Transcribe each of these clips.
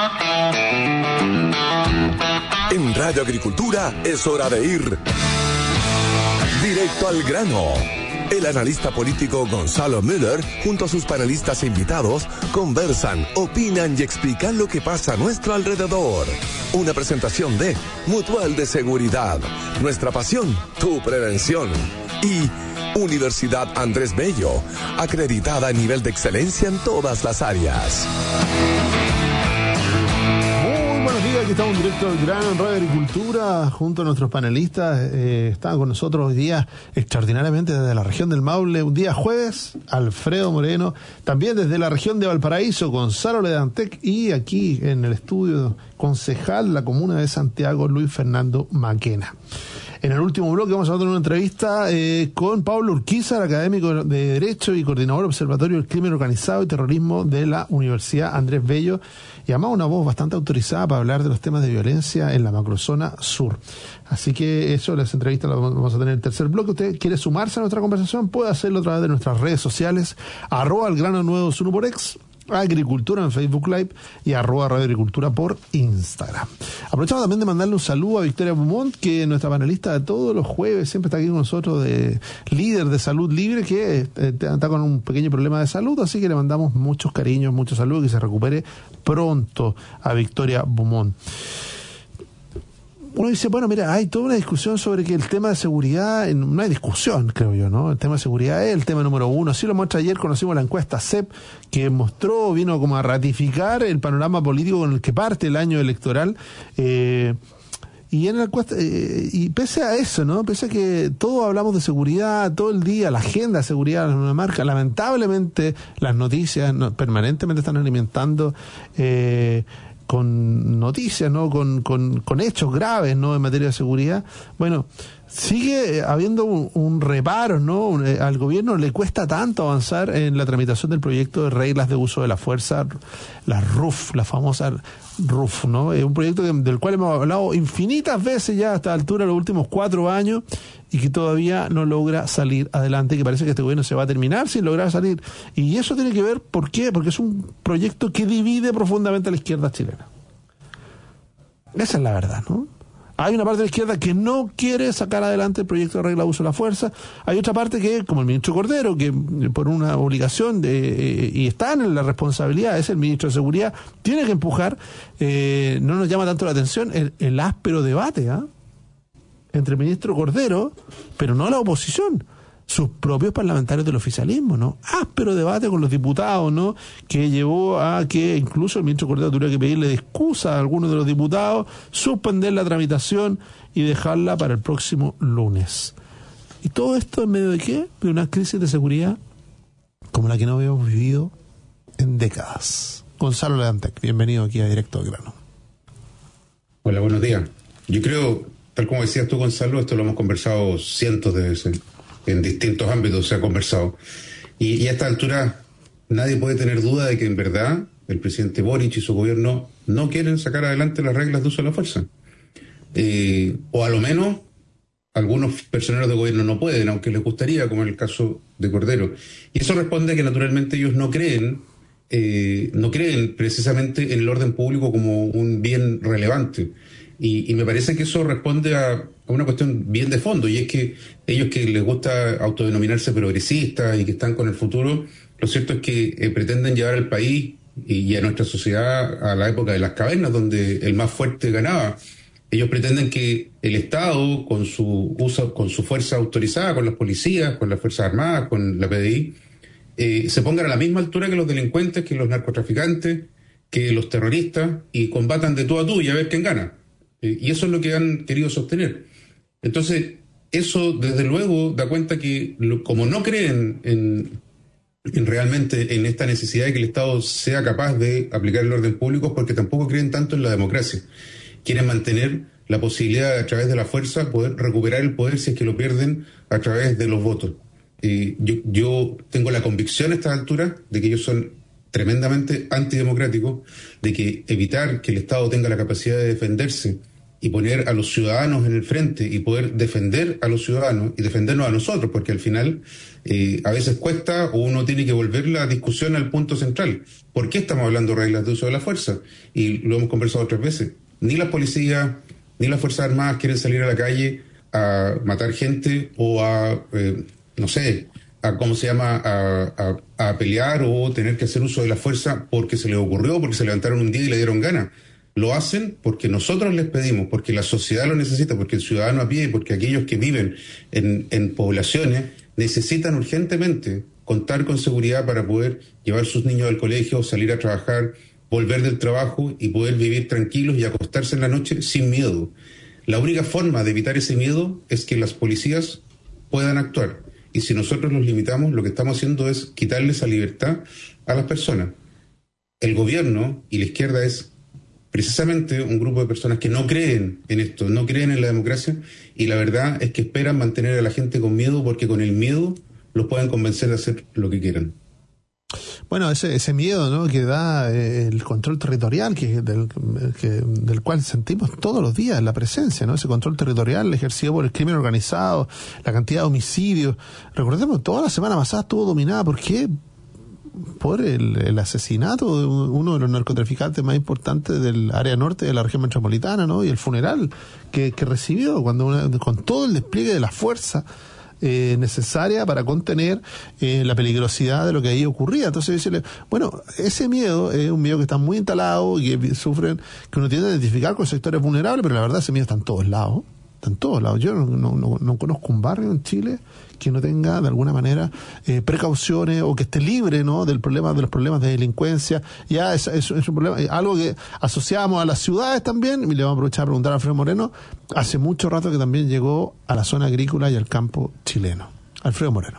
En Radio Agricultura es hora de ir directo al grano. El analista político Gonzalo Müller, junto a sus panelistas e invitados, conversan, opinan y explican lo que pasa a nuestro alrededor. Una presentación de Mutual de Seguridad. Nuestra pasión, tu prevención. Y Universidad Andrés Bello, acreditada a nivel de excelencia en todas las áreas. Aquí estamos directo al grano en Radio Agricultura junto a nuestros panelistas. Están con nosotros hoy día extraordinariamente desde la región del Maule, un día jueves, Alfredo Moreno, también desde la región de Valparaíso, Gonzalo Ledantec, y aquí en el estudio concejal de la comuna de Santiago, Luis Fernando Maquena. En el último bloque vamos a tener una entrevista con Pablo Urquiza, académico de Derecho y coordinador Observatorio del Crimen Organizado y Terrorismo de la Universidad Andrés Bello, y además una voz bastante autorizada para hablar de los temas de violencia en la macrozona sur. Así que eso, las entrevistas las vamos a tener en el tercer bloque. Usted quiere sumarse a nuestra conversación, puede hacerlo a través de nuestras redes sociales, @elgrano921 por X, Agricultura en Facebook Live y @Radio Agricultura por Instagram. Aprovechamos también de mandarle un saludo a Victoria Beaumont, que es nuestra panelista de todos los jueves, siempre está aquí con nosotros, de líder de Salud Libre, que está con un pequeño problema de salud, así que le mandamos muchos cariños, muchos saludos, que se recupere pronto a Victoria Beaumont. Uno dice, bueno, mira, hay toda una discusión sobre que el tema de seguridad, no hay discusión, creo yo, ¿no? El tema de seguridad es el tema número uno. Así lo muestra ayer, conocimos la encuesta CEP, que vino como a ratificar el panorama político con el que parte el año electoral. Y en la encuesta, y pese a eso, ¿no? Pese a que todos hablamos de seguridad todo el día, la agenda de seguridad nos marca, lamentablemente las noticias permanentemente están alimentando con noticias, ¿no? Con hechos graves, ¿no? En materia de seguridad. Bueno, sigue habiendo un reparo, ¿no? Al gobierno le cuesta tanto avanzar en la tramitación del proyecto de reglas de uso de la fuerza, la RUF, la famosa RUF, ¿no? Es un proyecto del cual hemos hablado infinitas veces ya hasta la altura de los últimos 4 años y que todavía no logra salir adelante, que parece que este gobierno se va a terminar sin lograr salir. Y eso tiene que ver, ¿por qué? Porque es un proyecto que divide profundamente a la izquierda chilena. Esa es la verdad, ¿no? Hay una parte de la izquierda que no quiere sacar adelante el proyecto de regla de uso de la fuerza. Hay otra parte que, como el ministro Cordero, que por una obligación y está en la responsabilidad, es el ministro de Seguridad, tiene que empujar. No nos llama tanto la atención el áspero debate entre el ministro Cordero, pero no la oposición, sus propios parlamentarios del oficialismo, ¿no? Áspero debate con los diputados, ¿no? Que llevó a que incluso el ministro Cordero tuviera que pedirle excusa a algunos de los diputados, suspender la tramitación y dejarla para el próximo lunes. ¿Y todo esto en medio de qué? De una crisis de seguridad como la que no habíamos vivido en décadas. Gonzalo Ledantec, bienvenido aquí a Directo al Grano. Hola, buenos días. Yo creo, tal como decías tú, Gonzalo, esto lo hemos conversado cientos de veces. En distintos ámbitos se ha conversado. Y a esta altura nadie puede tener duda de que en verdad el presidente Boric y su gobierno no quieren sacar adelante las reglas de uso de la fuerza. O a lo menos algunos personeros de gobierno no pueden, aunque les gustaría, como en el caso de Cordero. Y eso responde a que naturalmente ellos no creen precisamente en el orden público como un bien relevante. Y me parece que eso responde a una cuestión bien de fondo, y es que ellos, que les gusta autodenominarse progresistas y que están con el futuro, lo cierto es que pretenden llevar al país y a nuestra sociedad a la época de las cavernas, donde el más fuerte ganaba. Ellos pretenden que el Estado, con su fuerza autorizada, con las policías, con las Fuerzas Armadas, con la PDI, se pongan a la misma altura que los delincuentes, que los narcotraficantes, que los terroristas, y combatan de tú a tú y a ver quién gana. Y eso es lo que han querido sostener. Entonces, eso desde luego da cuenta que, como no creen realmente en esta necesidad de que el Estado sea capaz de aplicar el orden público, es porque tampoco creen tanto en la democracia. Quieren mantener la posibilidad de, a través de la fuerza, poder recuperar el poder si es que lo pierden a través de los votos. Yo tengo la convicción a estas alturas de que ellos son tremendamente antidemocráticos, de que evitar que el Estado tenga la capacidad de defenderse y poner a los ciudadanos en el frente y poder defender a los ciudadanos y defendernos a nosotros, porque al final a veces cuesta o uno tiene que volver la discusión al punto central. ¿Por qué estamos hablando de reglas de uso de la fuerza? Y lo hemos conversado otras veces. Ni las policías ni las Fuerzas Armadas quieren salir a la calle a matar gente o a, no sé, a ¿cómo se llama? A pelear o tener que hacer uso de la fuerza porque se les ocurrió, porque se levantaron un día y le dieron ganas. Lo hacen porque nosotros les pedimos, porque la sociedad lo necesita, porque el ciudadano a pie, porque aquellos que viven en poblaciones necesitan urgentemente contar con seguridad para poder llevar sus niños al colegio, salir a trabajar, volver del trabajo y poder vivir tranquilos y acostarse en la noche sin miedo. La única forma de evitar ese miedo es que las policías puedan actuar. Y si nosotros los limitamos, lo que estamos haciendo es quitarles esa libertad a las personas. El gobierno y la izquierda es precisamente un grupo de personas que no creen en esto, no creen en la democracia, y la verdad es que esperan mantener a la gente con miedo porque con el miedo los pueden convencer de hacer lo que quieran. Bueno, ese miedo, ¿no?, que da el control territorial, del cual sentimos todos los días la presencia, ¿no? Ese control territorial ejercido por el crimen organizado, la cantidad de homicidios. Recordemos, toda la semana pasada estuvo dominada, ¿por qué? Por el asesinato de uno de los narcotraficantes más importantes del área norte de la región metropolitana, ¿no? Y el funeral que recibió con todo el despliegue de la fuerza necesaria para contener la peligrosidad de lo que ahí ocurría. Entonces decirle, bueno, ese miedo es un miedo que está muy instalado y que sufren, que uno tiende a identificar con sectores vulnerables, pero la verdad ese miedo está en todos lados. Yo no conozco un barrio en Chile que no tenga de alguna manera precauciones o que esté libre, ¿no?, de los problemas de delincuencia. Ya es un problema, algo que asociamos a las ciudades también. Y le vamos a aprovechar a preguntar a Alfredo Moreno. Hace mucho rato que también llegó a la zona agrícola y al campo chileno. Alfredo Moreno.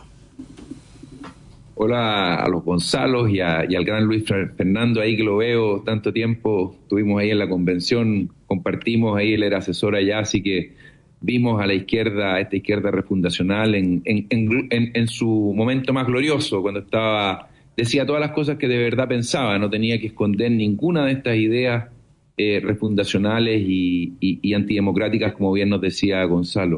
Hola a los Gonzalos y al gran Luis Fernando, ahí que lo veo tanto tiempo. Estuvimos ahí en la convención, compartimos ahí, él era asesor allá, así que vimos a la izquierda, esta izquierda refundacional en su momento más glorioso, cuando decía todas las cosas que de verdad pensaba, no tenía que esconder ninguna de estas ideas refundacionales y antidemocráticas, como bien nos decía Gonzalo.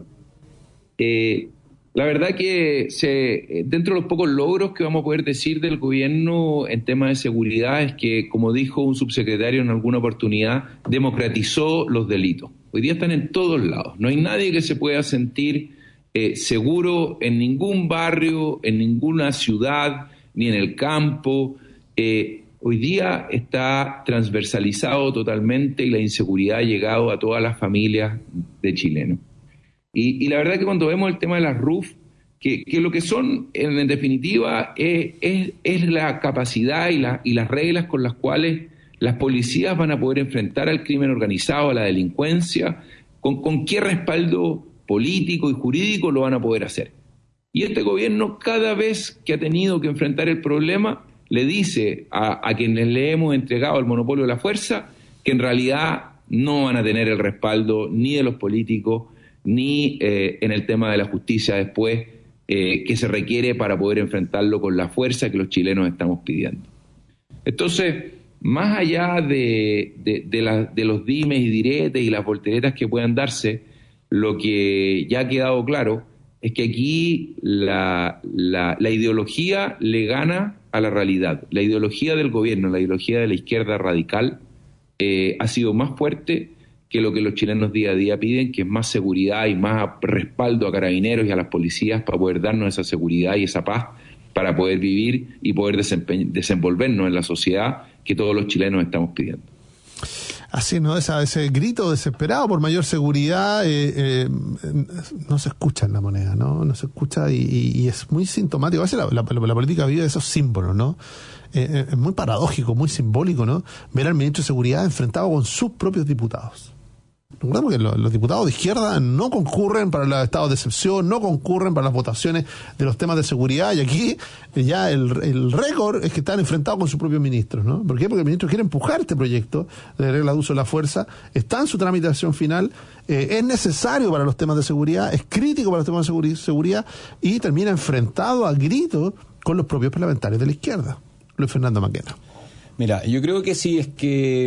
La verdad que dentro de los pocos logros que vamos a poder decir del gobierno en temas de seguridad es que, como dijo un subsecretario en alguna oportunidad, democratizó los delitos. Hoy día están en todos lados. No hay nadie que se pueda sentir seguro en ningún barrio, en ninguna ciudad, ni en el campo. Hoy día está transversalizado totalmente y la inseguridad ha llegado a todas las familias de chilenos. Y la verdad que cuando vemos el tema de las RUF, que lo que son, en definitiva, es la capacidad y las reglas con las cuales las policías van a poder enfrentar al crimen organizado, a la delincuencia, con qué respaldo político y jurídico lo van a poder hacer. Y este gobierno, cada vez que ha tenido que enfrentar el problema, le dice a quienes le hemos entregado el monopolio de la fuerza que en realidad no van a tener el respaldo ni de los políticos ni en el tema de la justicia después, que se requiere para poder enfrentarlo con la fuerza que los chilenos estamos pidiendo. Entonces, más allá de los dimes y diretes y las volteretas que puedan darse, lo que ya ha quedado claro es que aquí la ideología le gana a la realidad. La ideología del gobierno, la ideología de la izquierda radical ha sido más fuerte que lo que los chilenos día a día piden, que es más seguridad y más respaldo a carabineros y a las policías para poder darnos esa seguridad y esa paz para poder vivir y poder desenvolvernos en la sociedad que todos los chilenos estamos pidiendo. Así, ¿no? Ese grito desesperado por mayor seguridad no se escucha en la moneda, ¿no? No se escucha y es muy sintomático. A veces la política vive de esos símbolos, ¿no? Es muy paradójico, muy simbólico, ¿no?, ver al ministro de Seguridad enfrentado con sus propios diputados. Recordemos que los diputados de izquierda no concurren para los estados de excepción, no concurren para las votaciones de los temas de seguridad, y aquí ya el récord es que están enfrentados con sus propios ministros, ¿no? ¿Por qué? Porque el ministro quiere empujar este proyecto de regla de uso de la fuerza, está en su tramitación final, es necesario para los temas de seguridad, es crítico para los temas de seguridad, y termina enfrentado a gritos con los propios parlamentarios de la izquierda. Luis Fernando Maquena. Mira, yo creo que si es que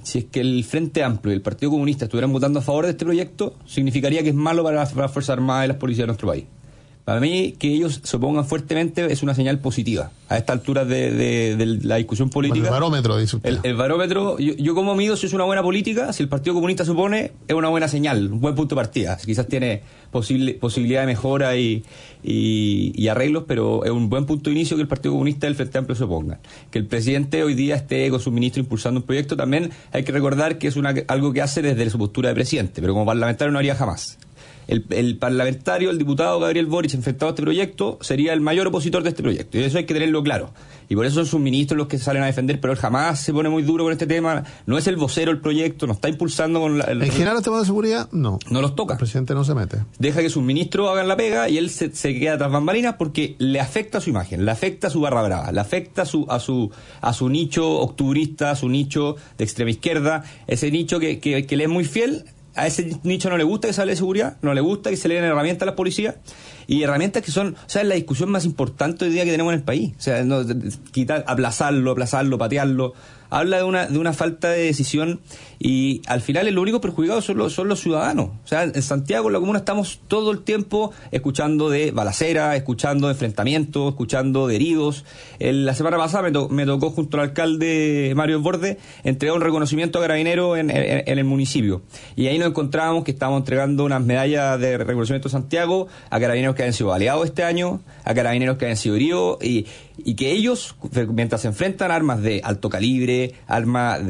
si es que el Frente Amplio y el Partido Comunista estuvieran votando a favor de este proyecto, significaría que es malo para las Fuerzas Armadas y las policías de nuestro país. Para mí, que ellos se opongan fuertemente es una señal positiva a esta altura de la discusión política. Bueno, el barómetro, dice usted. El barómetro, yo como mido si es una buena política, si el Partido Comunista se opone, es una buena señal, un buen punto de partida. Quizás tiene posibilidad de mejora y arreglos, pero es un buen punto de inicio que el Partido Comunista y el Frente Amplio se opongan. Que el presidente hoy día esté con su ministro impulsando un proyecto, también hay que recordar que es algo que hace desde su postura de presidente, pero como parlamentario no haría jamás. El parlamentario, el diputado Gabriel Boric, enfrentado a este proyecto, sería el mayor opositor de este proyecto. Y eso hay que tenerlo claro. Y por eso son sus ministros los que salen a defender, pero él jamás se pone muy duro con este tema. No es el vocero del proyecto, no está impulsando con En general, los temas de seguridad, no. No los toca. El presidente no se mete. Deja que sus ministros hagan la pega y él se queda tras bambalinas porque le afecta a su imagen, le afecta a su barra brava, le afecta a su nicho octubrista, a su nicho de extrema izquierda, ese nicho que le es muy fiel. A ese nicho no le gusta que se hable de seguridad, no le gusta que se le den herramientas a las policías, y herramientas que son, o sea, es la discusión más importante hoy día que tenemos en el país. O sea, no, aplazarlo, patearlo, habla de una falta de decisión, y al final los únicos perjudicados son los ciudadanos. O sea, en Santiago, en la comuna, estamos todo el tiempo escuchando de balacera, escuchando de enfrentamientos, escuchando de heridos. La semana pasada me tocó junto al alcalde Mario Desbordes entregar un reconocimiento a Carabineros en el municipio, y ahí nos encontrábamos que estábamos entregando unas medallas de reconocimiento a Santiago a Carabineros que habían sido baleados este año, a Carabineros que habían sido heridos, y que ellos, mientras se enfrentan a armas de alto calibre, armas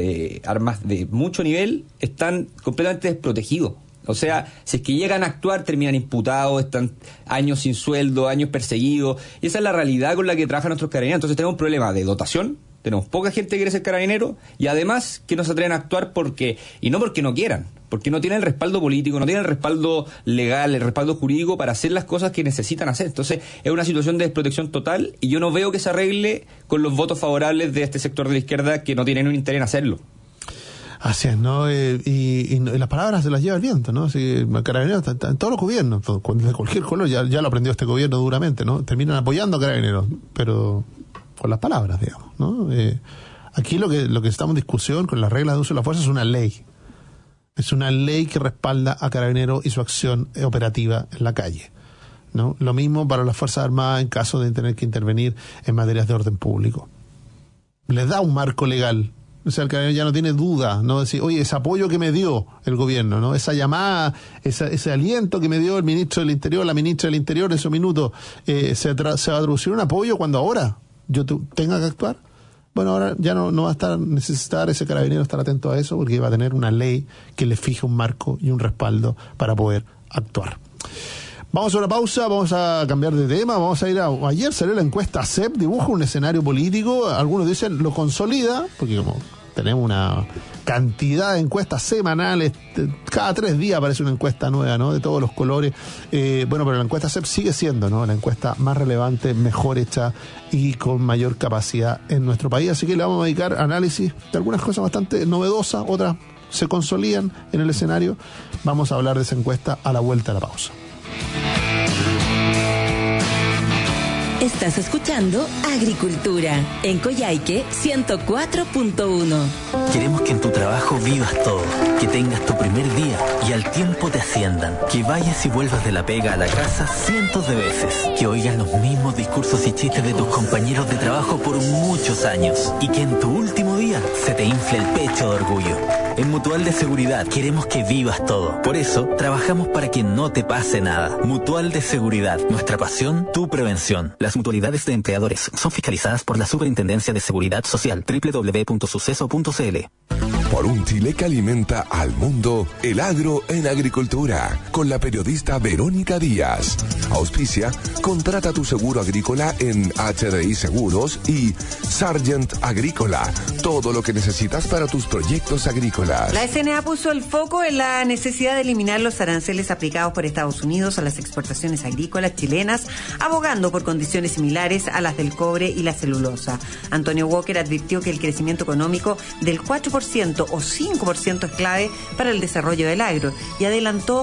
de mucho nivel, están completamente desprotegidos. O sea, si es que llegan a actuar, terminan imputados, están años sin sueldo, años perseguidos, y esa es la realidad con la que trabajan nuestros carabineros. Entonces tenemos un problema de dotación, tenemos poca gente que quiere ser carabinero, y además que no se atreven a actuar y no porque no quieran, porque no tienen el respaldo político, no tienen el respaldo legal, el respaldo jurídico para hacer las cosas que necesitan hacer. Entonces es una situación de desprotección total, y yo no veo que se arregle con los votos favorables de este sector de la izquierda que no tienen un interés en hacerlo. Así es, ¿no? Y las palabras se las lleva el viento, ¿no? Si Carabineros está en todos los gobiernos, de cualquier color, ya lo aprendió este gobierno duramente, ¿no? Terminan apoyando a Carabineros, pero con las palabras, digamos, ¿no? Aquí lo que estamos en discusión con las reglas de uso de la fuerza es una ley. Es una ley que respalda a Carabineros y su acción operativa en la calle, ¿no? Lo mismo para las Fuerzas Armadas en caso de tener que intervenir en materias de orden público. Les da un marco legal. O sea, el Carabinero ya no tiene duda, ¿no? Decir, oye, ese apoyo que me dio el gobierno, ¿no? Esa llamada, ese aliento que me dio el ministro del Interior, la ministra del Interior en esos minutos, se va a traducir un apoyo cuando ahora yo tenga que actuar. Bueno, ahora ya no va a estar necesitar ese carabinero estar atento a eso, porque va a tener una ley que le fije un marco y un respaldo para poder actuar. Vamos a una pausa, vamos a cambiar de tema, vamos a ir ayer salió la encuesta CEP, dibuja un escenario político, algunos dicen lo consolida, porque como tenemos una cantidad de encuestas semanales, cada 3 días aparece una encuesta nueva, ¿no? De todos los colores. Bueno, pero la encuesta CEP sigue siendo, ¿no? La encuesta más relevante, mejor hecha y con mayor capacidad en nuestro país. Así que le vamos a dedicar análisis de algunas cosas bastante novedosas, otras se consolidan en el escenario. Vamos a hablar de esa encuesta a la vuelta de la pausa. Estás escuchando Agricultura en Coyhaique 104.1. Queremos que en tu trabajo vivas todo, que tengas tu primer día y al tiempo te asciendan, que vayas y vuelvas de la pega a la casa cientos de veces, que oigas los mismos discursos y chistes de tus compañeros de trabajo por muchos años y que en tu último día se te infle el pecho de orgullo. En Mutual de Seguridad queremos que vivas todo. Por eso, trabajamos para que no te pase nada. Mutual de Seguridad. Nuestra pasión, tu prevención. Las mutualidades de empleadores son fiscalizadas por la Superintendencia de Seguridad Social. www.suceso.cl. Por un Chile que alimenta al mundo, el agro en agricultura. Con la periodista Verónica Díaz. Auspicia, contrata tu seguro agrícola en HDI Seguros y Sargent Agrícola. Todo lo que necesitas para tus proyectos agrícolas. La SNA puso el foco en la necesidad de eliminar los aranceles aplicados por Estados Unidos a las exportaciones agrícolas chilenas, abogando por condiciones similares a las del cobre y la celulosa. Antonio Walker advirtió que el crecimiento económico del 4% o 5% es clave para el desarrollo del agro y adelantó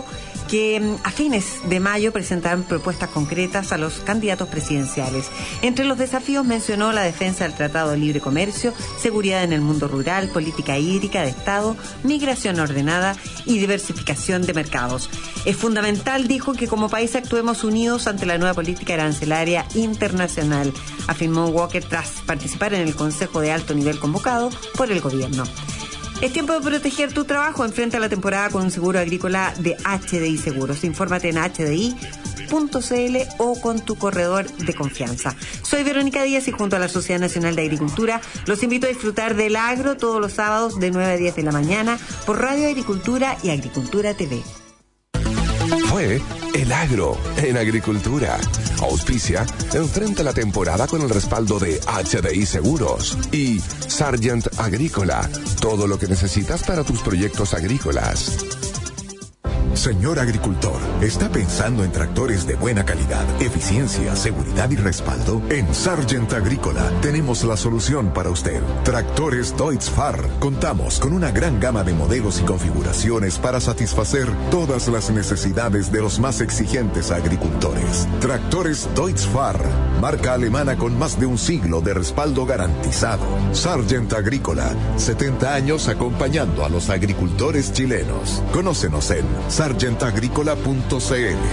que a fines de mayo presentarán propuestas concretas a los candidatos presidenciales. Entre los desafíos mencionó la defensa del Tratado de Libre Comercio, seguridad en el mundo rural, política hídrica de Estado, migración ordenada y diversificación de mercados. Es fundamental, dijo, que como país actuemos unidos ante la nueva política arancelaria internacional, afirmó Walker tras participar en el Consejo de Alto Nivel convocado por el gobierno. Es tiempo de proteger tu trabajo. Enfrenta la temporada con un seguro agrícola de HDI Seguros. Infórmate en hdi.cl o con tu corredor de confianza. Soy Verónica Díaz y junto a la Sociedad Nacional de Agricultura los invito a disfrutar del agro todos los sábados de 9 a 10 de la mañana por Radio Agricultura y Agricultura TV. Fue El Agro en Agricultura. Auspicia, enfrenta la temporada con el respaldo de HDI Seguros y Sargent Agrícola. Todo lo que necesitas para tus proyectos agrícolas. Señor agricultor, ¿está pensando en tractores de buena calidad, eficiencia, seguridad y respaldo? En Sargent Agrícola tenemos la solución para usted. Tractores Deutz-Fahr. Contamos con una gran gama de modelos y configuraciones para satisfacer todas las necesidades de los más exigentes agricultores. Tractores Deutz-Fahr, marca alemana con más de un siglo de respaldo garantizado. Sargent Agrícola, 70 años acompañando a los agricultores chilenos. Conócenos en sargentagricola.cl.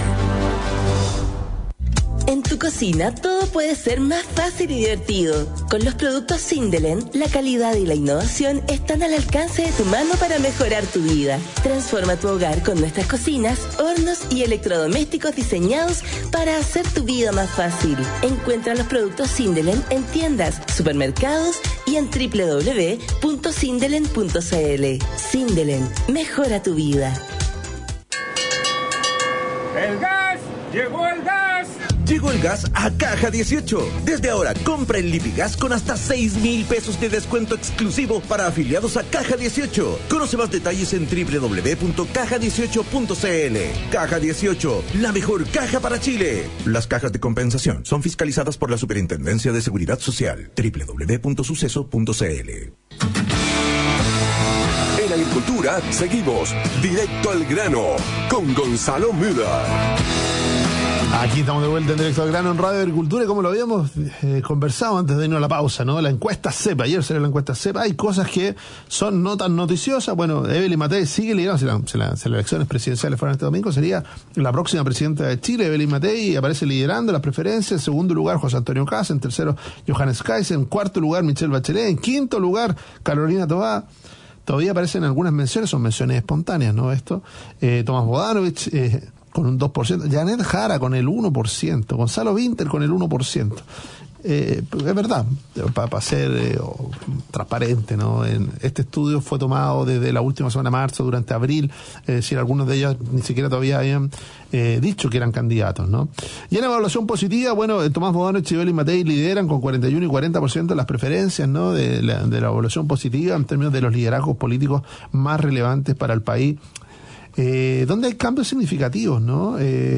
En tu cocina todo puede ser más fácil y divertido. Con los productos Sindelen, la calidad y la innovación están al alcance de tu mano para mejorar tu vida. Transforma tu hogar con nuestras cocinas, hornos y electrodomésticos diseñados para hacer tu vida más fácil. Encuentra los productos Sindelen en tiendas, supermercados y en www.sindelen.cl. Sindelen, mejora tu vida. ¡El gas! ¡Llegó el gas! Llegó el gas a Caja 18. Desde ahora, compra el Lipigas con hasta 6,000 pesos de descuento exclusivo para afiliados a Caja 18. Conoce más detalles en www.caja18.cl. Caja 18, la mejor caja para Chile. Las cajas de compensación son fiscalizadas por la Superintendencia de Seguridad Social. www.suceso.cl. En Agricultura seguimos directo al grano con Gonzalo Müller. Aquí estamos de vuelta en Directo al Grano en Radio Agricultura y como lo habíamos conversado antes de irnos a la pausa, ¿no? La encuesta CEP, ayer salió la encuesta CEP, hay cosas que son no tan noticiosas. Bueno, Evelyn Matei sigue liderando, si las elecciones presidenciales fueran este domingo, sería la próxima presidenta de Chile. Evelyn Matei aparece liderando las preferencias. En segundo lugar, José Antonio Caz. En tercero, Johannes Kaiser. En cuarto lugar, Michelle Bachelet. En quinto lugar, Carolina Toá. Todavía aparecen algunas menciones, son menciones espontáneas, ¿no? Tomás Bodanovich, con un 2%, Janet Jara con el 1%, Gonzalo Vinter con el 1%. Es verdad, para ser transparente, ¿no? Este estudio fue tomado desde la última semana de marzo, durante abril, es decir, algunos de ellos ni siquiera todavía habían dicho que eran candidatos, ¿no? Y en evaluación positiva, bueno, Tomás Bodanovich y Evelyn Matei lideran con 41 y 40% las preferencias, ¿no? de la evaluación positiva en términos de los liderazgos políticos más relevantes para el país. Donde hay cambios significativos, ¿no?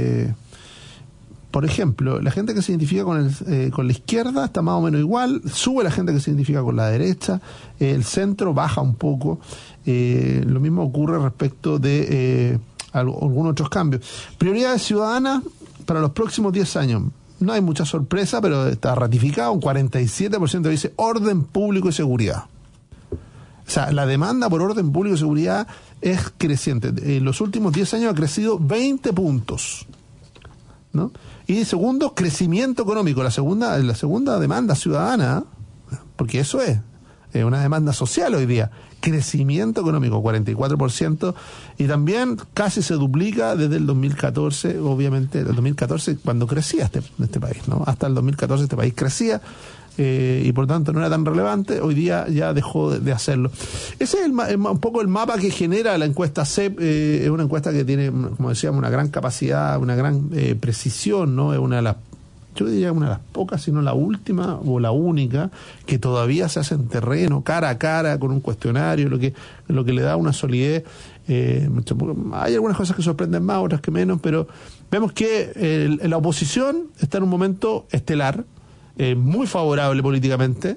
Por ejemplo, la gente que se identifica con la izquierda está más o menos igual, sube la gente que se identifica con la derecha, el centro baja un poco, lo mismo ocurre respecto de algunos otros cambios. Prioridades ciudadanas para los próximos 10 años. No hay mucha sorpresa, pero está ratificado, un 47% dice orden público y seguridad. O sea, la demanda por orden público y seguridad es creciente. En los últimos 10 años ha crecido 20 puntos, ¿no? Y segundo, crecimiento económico. La segunda demanda ciudadana, porque eso es una demanda social hoy día. Crecimiento económico, 44%, y también casi se duplica desde el 2014, obviamente, el 2014 cuando crecía este país, ¿no? Hasta el 2014 este país crecía. Y por tanto no era tan relevante, hoy día ya dejó de hacerlo. Ese es un poco el mapa que genera la encuesta CEP. Es una encuesta que tiene, como decíamos, una gran capacidad, una gran precisión, ¿no? Es una de las, yo diría una de las pocas, si no la última o la única, que todavía se hace en terreno, cara a cara, con un cuestionario, lo que le da una solidez. Hay algunas cosas que sorprenden más, otras que menos, pero vemos que la oposición está en un momento estelar, muy favorable políticamente,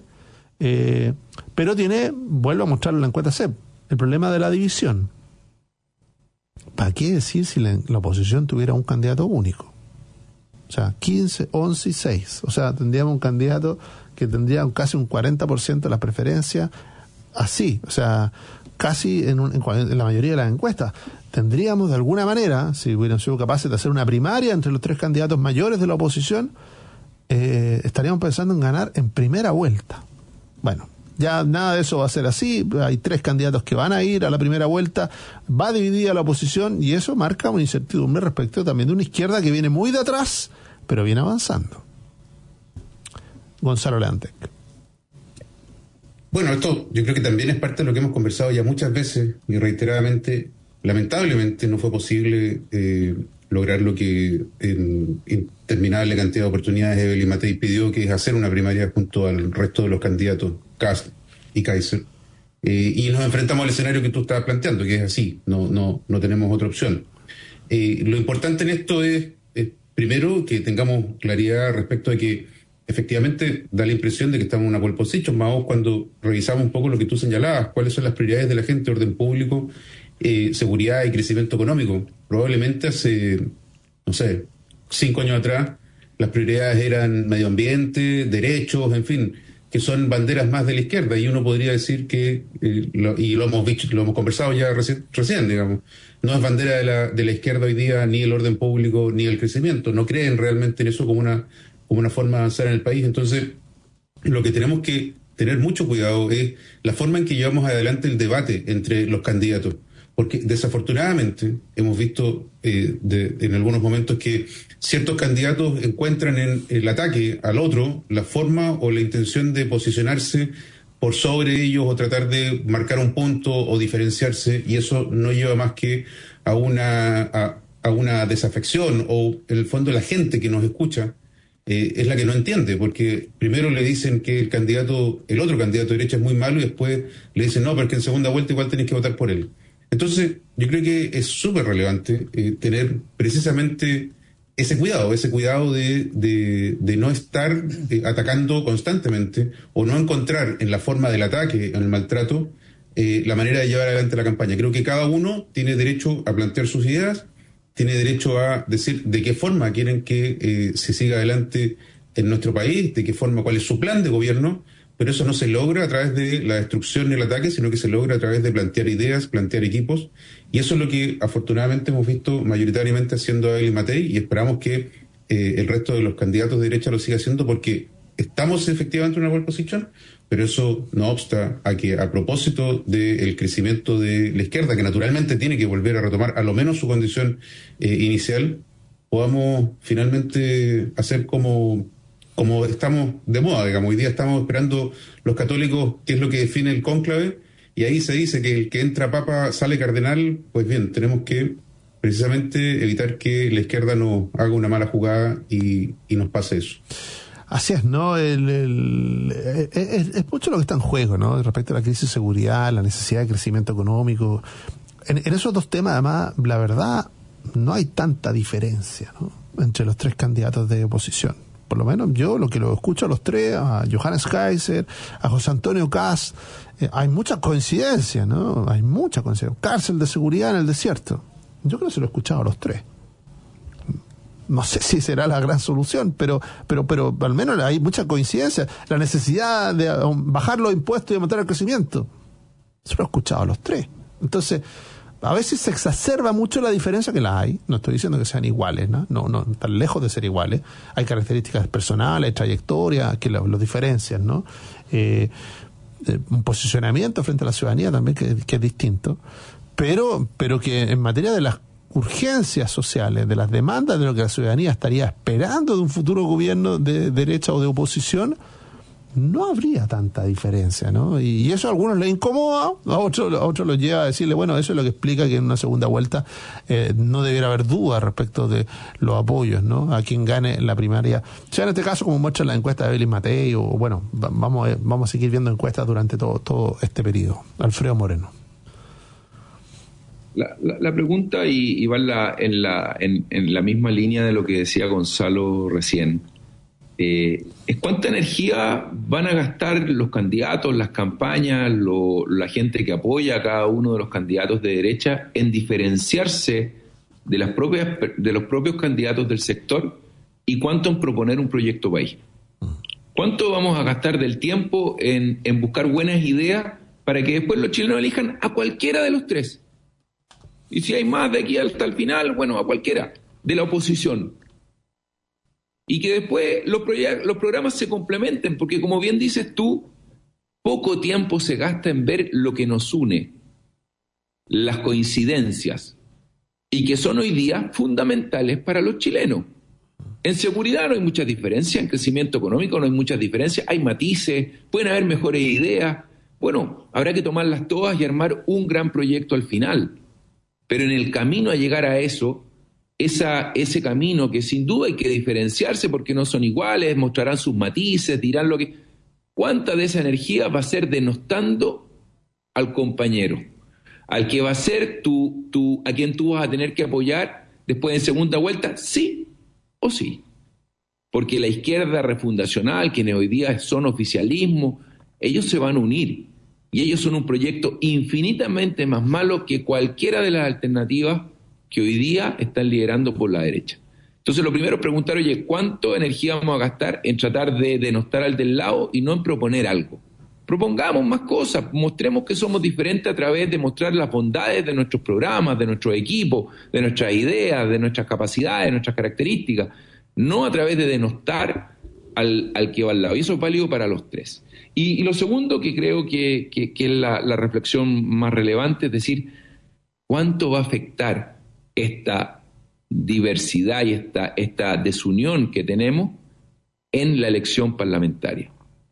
pero vuelvo a mostrarlo en la encuesta CEP, el problema de la división. ¿Para qué decir si la oposición tuviera un candidato único? O sea, 15, 11 y 6. O sea, tendríamos un candidato que tendría casi un 40% de las preferencias, así, o sea, casi en la mayoría de las encuestas. Tendríamos de alguna manera, si hubieran sido capaces de hacer una primaria entre los 3 candidatos mayores de la oposición, estaríamos pensando en ganar en primera vuelta. Bueno, ya nada de eso va a ser así. Hay 3 candidatos que van a ir a la primera vuelta, va dividida la oposición, y eso marca una incertidumbre respecto también de una izquierda que viene muy de atrás, pero viene avanzando. Gonzalo Leantec. Bueno, esto yo creo que también es parte de lo que hemos conversado ya muchas veces y reiteradamente. Lamentablemente no fue posible lograr lo que en interminable cantidad de oportunidades Evelyn Matei pidió, que es hacer una primaria junto al resto de los candidatos, Kast y Kaiser. Y nos enfrentamos al escenario que tú estabas planteando, que es así, no tenemos otra opción. Lo importante en esto es, primero, que tengamos claridad respecto de que efectivamente da la impresión de que estamos en una pole position, más cuando revisamos un poco lo que tú señalabas, cuáles son las prioridades de la gente, orden público, seguridad y crecimiento económico. Probablemente hace, 5 años atrás, las prioridades eran medio ambiente, derechos, en fin, que son banderas más de la izquierda, y uno podría decir que, y lo hemos conversado ya recién, digamos, no es bandera de la izquierda hoy día ni el orden público ni el crecimiento, no creen realmente en eso como una forma de avanzar en el país. Entonces, lo que tenemos que tener mucho cuidado es la forma en que llevamos adelante el debate entre los candidatos, porque desafortunadamente hemos visto en algunos momentos que ciertos candidatos encuentran en el ataque al otro la forma o la intención de posicionarse por sobre ellos o tratar de marcar un punto o diferenciarse, y eso no lleva más que a una desafección, o en el fondo la gente que nos escucha es la que no entiende, porque primero le dicen que el otro candidato de derecha es muy malo, y después le dicen no, porque en segunda vuelta igual tenés que votar por él. Entonces, yo creo que es súper relevante tener precisamente ese cuidado de no estar atacando constantemente, o no encontrar en la forma del ataque, en el maltrato, la manera de llevar adelante la campaña. Creo que cada uno tiene derecho a plantear sus ideas, tiene derecho a decir de qué forma quieren que se siga adelante en nuestro país, de qué forma, cuál es su plan de gobierno, pero eso no se logra a través de la destrucción y el ataque, sino que se logra a través de plantear ideas, plantear equipos, y eso es lo que afortunadamente hemos visto mayoritariamente haciendo Evelyn Matei, y esperamos que el resto de los candidatos de derecha lo siga haciendo, porque estamos efectivamente en una buena posición, pero eso no obsta a que, a propósito del crecimiento de la izquierda, que naturalmente tiene que volver a retomar a lo menos su condición inicial, podamos finalmente hacer como estamos de moda, digamos. Hoy día estamos esperando los católicos qué es lo que define el cónclave, y ahí se dice que el que entra papa sale cardenal. Pues bien, tenemos que precisamente evitar que la izquierda nos haga una mala jugada y nos pase eso. Así es, ¿no? Es mucho lo que está en juego, ¿no? Respecto a la crisis de seguridad, la necesidad de crecimiento económico. En esos dos temas, además, la verdad, no hay tanta diferencia, ¿no?, entre los 3 candidatos de oposición. Por lo menos yo lo que lo escucho a los 3, a Johannes Kaiser, a José Antonio Kast, hay mucha coincidencia, ¿no? Hay mucha coincidencia. Cárcel de seguridad en el desierto. Yo creo que se lo he escuchado a los 3. No sé si será la gran solución, pero al menos hay mucha coincidencia. La necesidad de bajar los impuestos y aumentar el crecimiento. Se lo he escuchado a los 3. Entonces, a veces se exacerba mucho la diferencia, que la hay. No estoy diciendo que sean iguales, ¿no? No están lejos de ser iguales. Hay características personales, trayectorias que los diferencian, ¿no? Un posicionamiento frente a la ciudadanía también que es distinto. Pero que en materia de las urgencias sociales, de las demandas de lo que la ciudadanía estaría esperando de un futuro gobierno de derecha o de oposición, no habría tanta diferencia, ¿no? Y eso a algunos les incomoda, a otros los lleva a decirle, bueno, eso es lo que explica que en una segunda vuelta no debiera haber duda respecto de los apoyos, ¿no?, a quien gane la primaria. Sea en este caso, como muestra la encuesta de Evelyn Matei, o bueno, vamos a seguir viendo encuestas durante todo este periodo. Alfredo Moreno. La pregunta, y va en la misma línea de lo que decía Gonzalo recién, es cuánta energía van a gastar los candidatos, las campañas, la gente que apoya a cada uno de los candidatos de derecha en diferenciarse de los propios candidatos del sector, y cuánto en proponer un proyecto país. ¿Cuánto vamos a gastar del tiempo en buscar buenas ideas para que después los chilenos elijan a cualquiera de los tres? Y si hay más de aquí hasta el final, bueno, a cualquiera de la oposición. Y que después los programas se complementen, porque como bien dices tú, poco tiempo se gasta en ver lo que nos une, las coincidencias, y que son hoy día fundamentales para los chilenos. En seguridad no hay muchas diferencias, en crecimiento económico no hay muchas diferencias, hay matices, pueden haber mejores ideas. Bueno, habrá que tomarlas todas y armar un gran proyecto al final. Pero en el camino a llegar a eso, ese camino que sin duda hay que diferenciarse porque no son iguales, mostrarán sus matices, dirán lo que... ¿Cuánta de esa energía va a ser denostando al compañero? Al que va a ser a quien tú vas a tener que apoyar después en segunda vuelta, sí o sí. Porque la izquierda refundacional, quienes hoy día son oficialismo, ellos se van a unir. Y ellos son un proyecto infinitamente más malo que cualquiera de las alternativas que hoy día están liderando por la derecha. Entonces lo primero es preguntar, oye, ¿cuánto energía vamos a gastar en tratar de denostar al del lado y no en proponer algo? Propongamos más cosas, mostremos que somos diferentes a través de mostrar las bondades de nuestros programas, de nuestros equipos, de nuestras ideas, de nuestras capacidades, de nuestras características, no a través de denostar al que va al lado. Y eso es válido para los tres. Y lo segundo que creo que es la reflexión más relevante, es decir, ¿cuánto va a afectar esta diversidad y esta desunión que tenemos en la elección parlamentaria?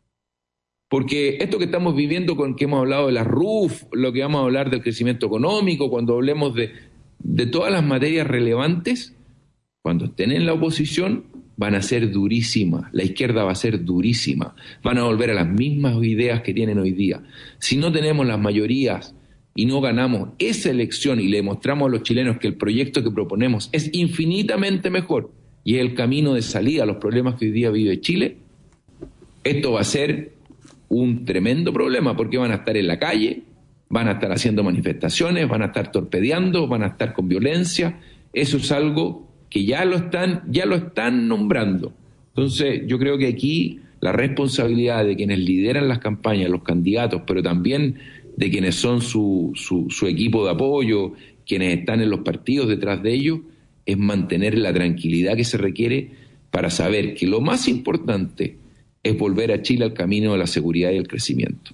Porque esto que estamos viviendo, con que hemos hablado de la RUF, lo que vamos a hablar del crecimiento económico, cuando hablemos de todas las materias relevantes, cuando estén en la oposición, van a ser durísimas. La izquierda va a ser durísima. Van a volver a las mismas ideas que tienen hoy día. Si no tenemos las mayorías y no ganamos esa elección y le demostramos a los chilenos que el proyecto que proponemos es infinitamente mejor y es el camino de salida a los problemas que hoy día vive Chile, esto va a ser un tremendo problema, porque van a estar en la calle, van a estar haciendo manifestaciones, van a estar torpedeando, van a estar con violencia. Eso es algo que ya lo están nombrando. Entonces yo creo que aquí la responsabilidad de quienes lideran las campañas, los candidatos, pero también de quienes son su equipo de apoyo, quienes están en los partidos detrás de ellos, es mantener la tranquilidad que se requiere para saber que lo más importante es volver a Chile al camino de la seguridad y el crecimiento.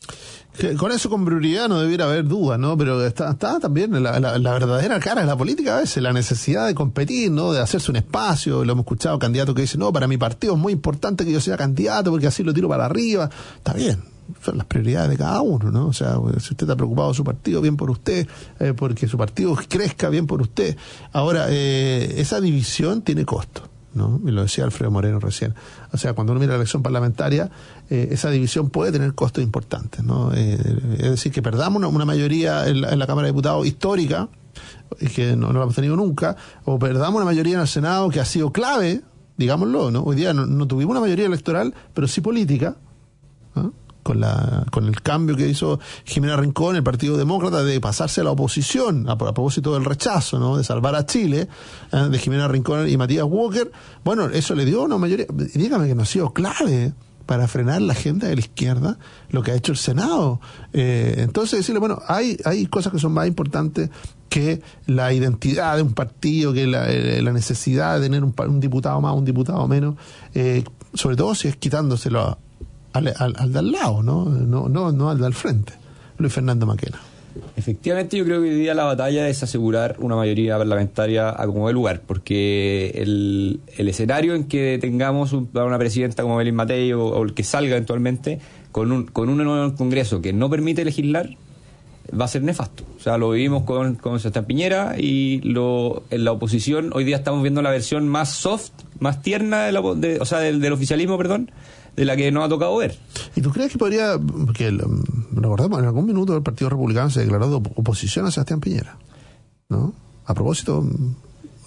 Con eso, con prioridad, no debiera haber duda, ¿no? Pero está también la verdadera cara de la política a veces, la necesidad de competir, ¿no? De hacerse un espacio. Lo hemos escuchado candidatos que dicen, no, para mi partido es muy importante que yo sea candidato porque así lo tiro para arriba. Está bien, son las prioridades de cada uno, ¿no? O sea, si usted está preocupado de su partido, bien por usted, porque su partido crezca, bien por usted. Ahora, esa división tiene costo, ¿no? Y lo decía Alfredo Moreno recién. O sea, cuando uno mira la elección parlamentaria, esa división puede tener costos importantes, ¿no? Es decir, que perdamos una mayoría en la Cámara de Diputados histórica, que no la hemos tenido nunca, o perdamos una mayoría en el Senado que ha sido clave, digámoslo, ¿no? Hoy día no tuvimos una mayoría electoral, pero sí política, ¿no? Con el cambio que hizo Jimena Rincón, el Partido Demócrata, de pasarse a la oposición, a propósito del rechazo, ¿no? De salvar a Chile, de Jimena Rincón y Matías Walker. Bueno, eso le dio una mayoría. Dígame que no ha sido clave para frenar la agenda de la izquierda, lo que ha hecho el Senado. Entonces, decirle, bueno, hay cosas que son más importantes que la identidad de un partido, que la necesidad de tener un diputado más, un diputado menos, sobre todo si es quitándoselo al de al lado, no al del frente. Luis Fernando Maquena. Efectivamente, yo creo que hoy día la batalla es asegurar una mayoría parlamentaria a como dé lugar, porque el escenario en que tengamos una presidenta como Belén Matei o el que salga eventualmente con un nuevo Congreso que no permite legislar, va a ser nefasto. O sea, lo vivimos con Sebastián Piñera y en la oposición hoy día estamos viendo la versión más soft, más tierna del oficialismo, perdón, de la que nos ha tocado ver. ¿Y tú crees que podría, porque recordemos, en algún minuto el Partido Republicano se declaró de oposición a Sebastián Piñera, ¿no? A propósito,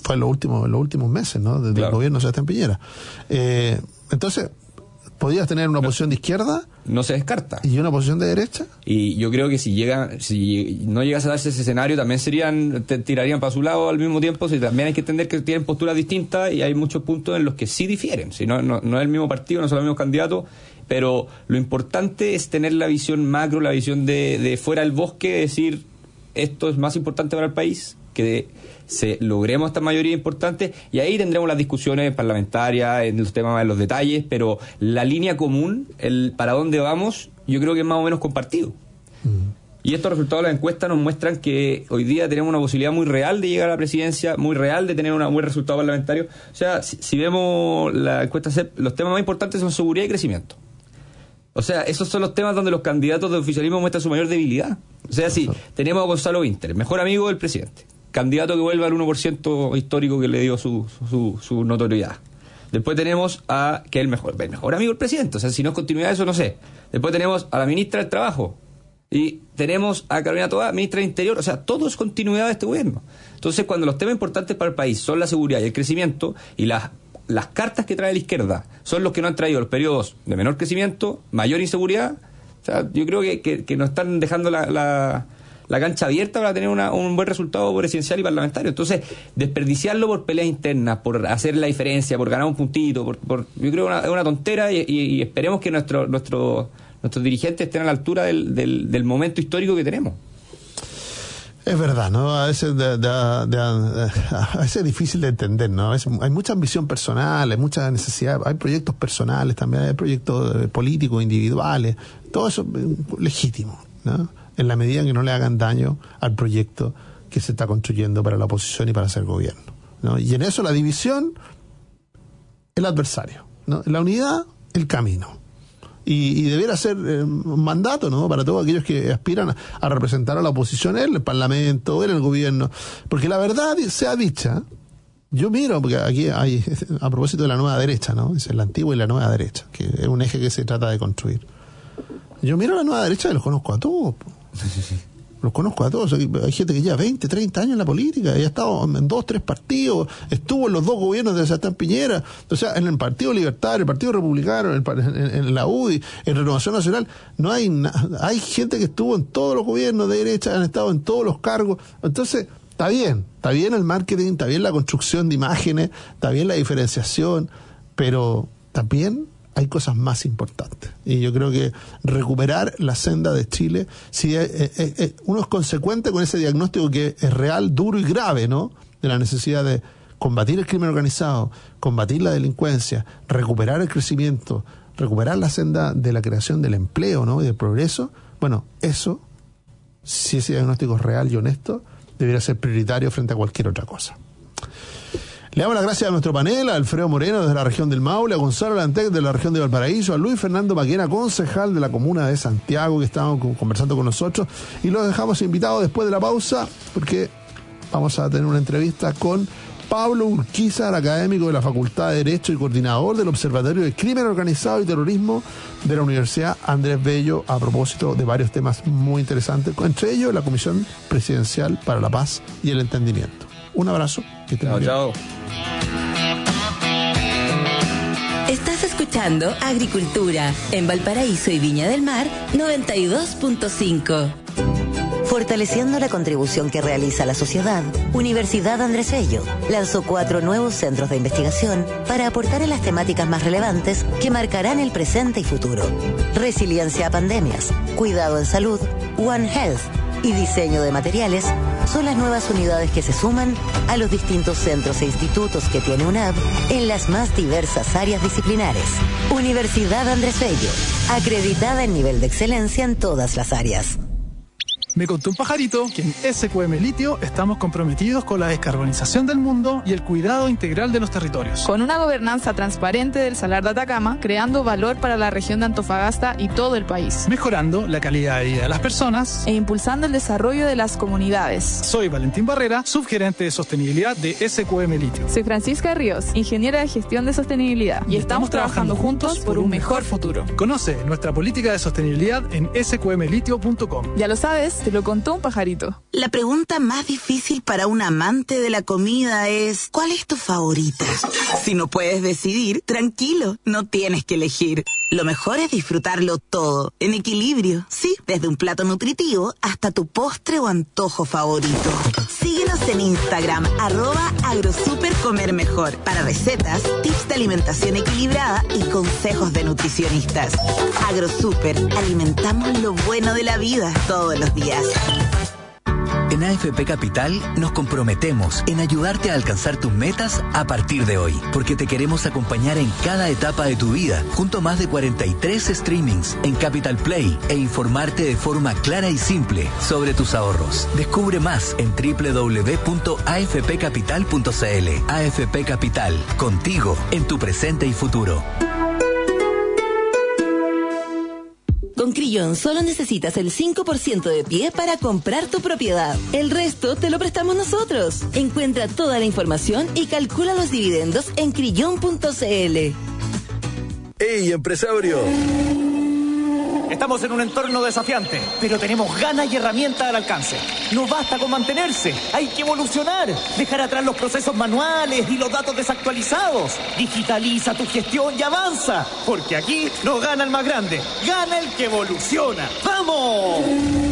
fue en los últimos meses, ¿no? Desde el gobierno de Sebastián Piñera. Entonces, ¿podrías tener una posición de izquierda? No se descarta. ¿Y una posición de derecha? Y yo creo que si no llegase a darse ese escenario, también tirarían para su lado al mismo tiempo. También hay que entender que tienen posturas distintas y hay muchos puntos en los que sí difieren. Si no es el mismo partido, no son los mismos candidatos, pero lo importante es tener la visión macro, la visión de fuera del bosque, decir, esto es más importante para el país, que logremos esta mayoría importante, y ahí tendremos las discusiones parlamentarias en los temas, en los detalles, pero la línea común, el para dónde vamos, yo creo que es más o menos compartido. Y estos resultados de la encuesta nos muestran que hoy día tenemos una posibilidad muy real de llegar a la presidencia, muy real de tener un buen resultado parlamentario. O sea, si vemos la encuesta, los temas más importantes son seguridad y crecimiento. O sea, esos son los temas donde los candidatos de oficialismo muestran su mayor debilidad. O sea, si tenemos a Gonzalo Winter, mejor amigo del presidente, candidato que vuelva al 1% histórico que le dio su notoriedad. Después tenemos que es el mejor amigo del presidente. O sea, si no es continuidad, eso no sé. Después tenemos a la ministra del Trabajo. Y tenemos a Carolina Toá, ministra del Interior. O sea, todo es continuidad de este gobierno. Entonces, cuando los temas importantes para el país son la seguridad y el crecimiento, y las cartas que trae la izquierda son los que nos han traído los periodos de menor crecimiento, mayor inseguridad, o sea, yo creo que nos están dejando la cancha abierta para tener un buen resultado presidencial y parlamentario. Entonces, desperdiciarlo por peleas internas, por hacer la diferencia, por ganar un puntito, yo creo que es una tontera, y esperemos que nuestros dirigentes estén a la altura del momento histórico que tenemos. Es verdad, ¿no? A veces es difícil de entender, ¿no? A veces hay mucha ambición personal, hay mucha necesidad, hay proyectos personales también, hay proyectos políticos, individuales, todo eso legítimo, ¿no? En la medida en que no le hagan daño al proyecto que se está construyendo para la oposición y para hacer gobierno, ¿no? Y en eso la división, el adversario, ¿no? La unidad, el camino. Y debiera ser un mandato, ¿no? Para todos aquellos que aspiran a representar a la oposición en el Parlamento, en el gobierno. Porque la verdad sea dicha, yo miro, porque aquí hay, a propósito de la nueva derecha, ¿no? Es la antigua y la nueva derecha, que es un eje que se trata de construir. Yo miro a la nueva derecha y los conozco a todos. Sí. Los conozco a todos. Hay gente que lleva 20, 30 años en la política y ha estado en 2, 3 partidos, estuvo en los 2 gobiernos de Sebastián Piñera, o sea, en el Partido Libertario, el Partido Republicano, en la UDI, en Renovación Nacional. No hay gente que estuvo en todos los gobiernos de derecha, han estado en todos los cargos. Entonces, está bien el marketing, está bien la construcción de imágenes, está bien la diferenciación, pero también hay cosas más importantes. Y yo creo que recuperar la senda de Chile, si uno es consecuente con ese diagnóstico que es real, duro y grave, ¿no? De la necesidad de combatir el crimen organizado, combatir la delincuencia, recuperar el crecimiento, recuperar la senda de la creación del empleo, ¿no? Y del progreso. Bueno, eso, si ese diagnóstico es real y honesto, debería ser prioritario frente a cualquier otra cosa. Le damos las gracias a nuestro panel, a Alfredo Moreno desde la región del Maule, a Gonzalo Lantec de la región de Valparaíso, a Luis Fernando Maquena, concejal de la comuna de Santiago, que estamos conversando con nosotros, y los dejamos invitados después de la pausa, porque vamos a tener una entrevista con Pablo Urquizar, académico de la Facultad de Derecho y coordinador del Observatorio de Crimen Organizado y Terrorismo de la Universidad Andrés Bello, a propósito de varios temas muy interesantes, entre ellos la Comisión Presidencial para la Paz y el Entendimiento. Un abrazo. Chao. Estás escuchando Agricultura en Valparaíso y Viña del Mar 92.5. Fortaleciendo la contribución que realiza la sociedad, Universidad Andrés Bello lanzó 4 nuevos centros de investigación para aportar en las temáticas más relevantes que marcarán el presente y futuro. Resiliencia a pandemias, cuidado en salud, One Health y diseño de materiales son las nuevas unidades que se suman a los distintos centros e institutos que tiene UNAV en las más diversas áreas disciplinares. Universidad Andrés Bello, acreditada en nivel de excelencia en todas las áreas. Me contó un pajarito que en SQM Litio estamos comprometidos con la descarbonización del mundo y el cuidado integral de los territorios. Con una gobernanza transparente del Salar de Atacama, creando valor para la región de Antofagasta y todo el país. Mejorando la calidad de vida de las personas. E impulsando el desarrollo de las comunidades. Soy Valentín Barrera, subgerente de sostenibilidad de SQM Litio. Soy Francisca Ríos, ingeniera de gestión de sostenibilidad. Y estamos trabajando juntos por un mejor futuro. Conoce nuestra política de sostenibilidad en sqmlitio.com. Ya lo sabes. te lo contó un pajarito. La pregunta más difícil para un amante de la comida es: ¿cuál es tu favorita? Si no puedes decidir, tranquilo, no tienes que elegir. Lo mejor es disfrutarlo todo, en equilibrio, sí, desde un plato nutritivo hasta tu postre o antojo favorito. Síguenos en Instagram, @agrosupercomermejor, para recetas, tips de alimentación equilibrada y consejos de nutricionistas. AgroSuper, alimentamos lo bueno de la vida todos los días. En AFP Capital nos comprometemos en ayudarte a alcanzar tus metas a partir de hoy, porque te queremos acompañar en cada etapa de tu vida, junto a más de 43 streamings en Capital Play e informarte de forma clara y simple sobre tus ahorros. Descubre más en www.afpcapital.cl. AFP Capital, contigo en tu presente y futuro. Con Crillon solo necesitas el 5% de pie para comprar tu propiedad. El resto te lo prestamos nosotros. Encuentra toda la información y calcula los dividendos en crillon.cl. ¡Ey, empresario! Estamos en un entorno desafiante, pero tenemos ganas y herramientas al alcance. No basta con mantenerse, hay que evolucionar, dejar atrás los procesos manuales y los datos desactualizados. Digitaliza tu gestión y avanza, porque aquí no gana el más grande, gana el que evoluciona. ¡Vamos!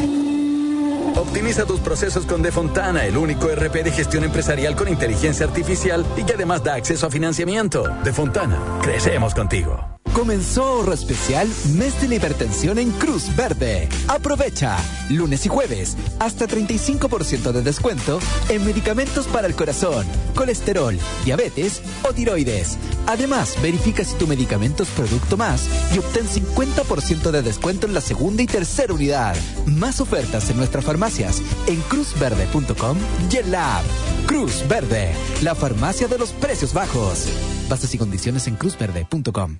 Optimiza tus procesos con Defontana, el único RP de gestión empresarial con inteligencia artificial y que además da acceso a financiamiento. Defontana, crecemos contigo. Comenzó ahorro especial Mes de la Hipertensión en Cruz Verde. Aprovecha, lunes y jueves, hasta 35% de descuento en medicamentos para el corazón, colesterol, diabetes o tiroides. Además, verifica si tu medicamento es Producto Más y obtén 50% de descuento en la segunda y tercera unidad. Más ofertas en nuestras farmacias en cruzverde.com y en la app. Cruz Verde, la farmacia de los precios bajos. Bases y condiciones en cruzverde.com.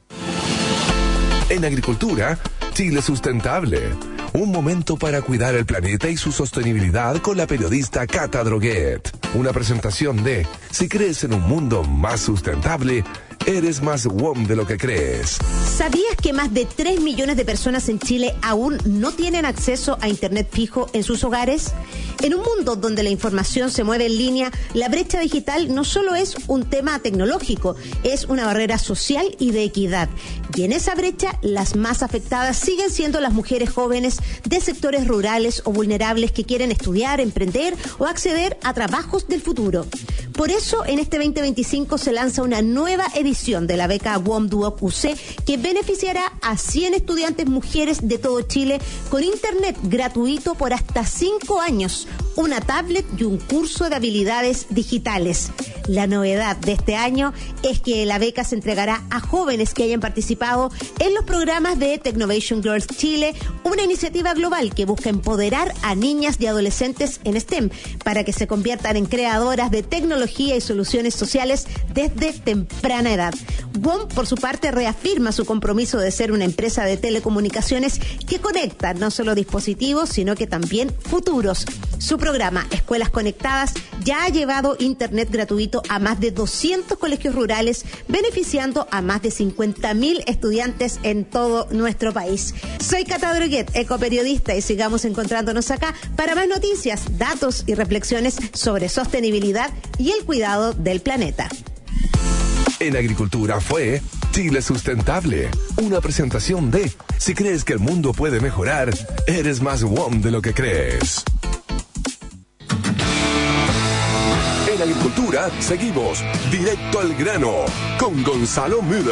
En agricultura, Chile Sustentable. Un momento para cuidar el planeta y su sostenibilidad con la periodista Cata Droguet. Una presentación de: si crees en un mundo más sustentable, eres más WOM de lo que crees. ¿Sabías que más de 3 millones de personas en Chile aún no tienen acceso a Internet fijo en sus hogares? En un mundo donde la información se mueve en línea, la brecha digital no solo es un tema tecnológico, es una barrera social y de equidad. Y en esa brecha, las más afectadas siguen siendo las mujeres jóvenes de sectores rurales o vulnerables que quieren estudiar, emprender o acceder a trabajos del futuro. Por eso, en este 2025 se lanza una nueva edición de la beca WOM Duoc UC que beneficiará a 100 estudiantes mujeres de todo Chile con internet gratuito por hasta 5 años, una tablet y un curso de habilidades digitales. La novedad de este año es que la beca se entregará a jóvenes que hayan participado en los programas de Technovation Girls Chile, una iniciativa global que busca empoderar a niñas y adolescentes en STEM para que se conviertan en creadoras de tecnología y soluciones sociales desde temprana edad. WOM, por su parte, reafirma su compromiso de ser una empresa de telecomunicaciones que conecta no solo dispositivos, sino que también futuros. Su programa Escuelas Conectadas ya ha llevado internet gratuito a más de 200 colegios rurales, beneficiando a más de 50.000 estudiantes en todo nuestro país. Soy Cata Droguet, ecoperiodista, y sigamos encontrándonos acá para más noticias, datos y reflexiones sobre sostenibilidad y el cuidado del planeta. En agricultura fue Chile Sustentable, una presentación de: si crees que el mundo puede mejorar, eres más WOM de lo que crees. En agricultura seguimos directo al grano con Gonzalo Müller.